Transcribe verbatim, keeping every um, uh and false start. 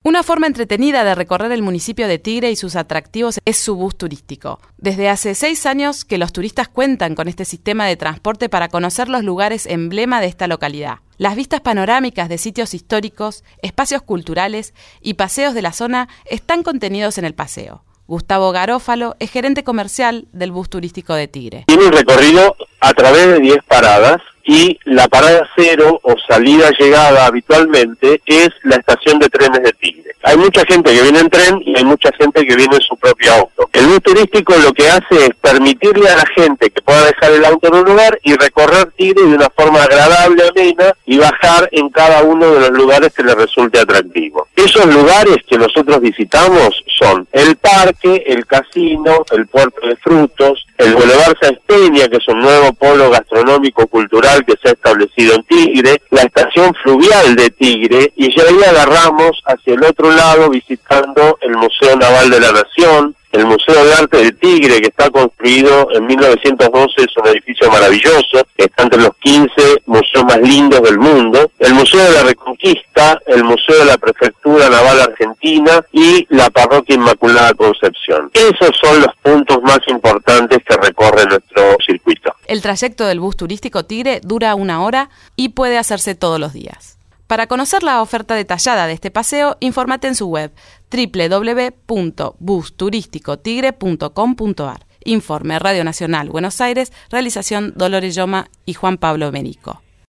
Una forma entretenida de recorrer el municipio de Tigre y sus atractivos es su bus turístico. Desde hace seis años que los turistas cuentan con este sistema de transporte para conocer los lugares emblema de esta localidad. Las vistas panorámicas de sitios históricos, espacios culturales y paseos de la zona están contenidos en el paseo. Gustavo Garófalo es gerente comercial del bus turístico de Tigre. Tiene un recorrido a través de diez paradas y la parada cero o salida-llegada habitualmente es la estación de trenes de Tigre. Hay mucha gente que viene en tren y hay mucha gente que viene en su propio auto. El bus turístico lo que hace es permitirle a la gente que pueda dejar el auto en un lugar y recorrer Tigre de una forma agradable, amena, y bajar en cada uno de los lugares que le resulte atractivo. Esos lugares que nosotros visitamos son el parque, el casino, el puerto de frutos, el Boulevard Sáenz Peña, que es un nuevo polo gastronómico cultural que se ha establecido en Tigre, la estación fluvial de Tigre, y ya ahí agarramos hacia el otro lado visitando el Museo Naval de la Nación, el Museo de Arte de Tigre, que está construido en mil novecientos doce, es un edificio maravilloso, que está entre los quince museos más lindos del mundo, el Museo de la Reconquista, el Museo de la Prefectura Naval Argentina y la Parroquia Inmaculada Concepción. Esos son los puntos más importantes que recorre nuestro circuito. El trayecto del bus turístico Tigre dura una hora y puede hacerse todos los días. Para conocer la oferta detallada de este paseo, infórmate en su web doble u doble u doble u punto bus turístico tigre punto com punto a r. Informe Radio Nacional Buenos Aires, realización Dolores Lloma y Juan Pablo Merico.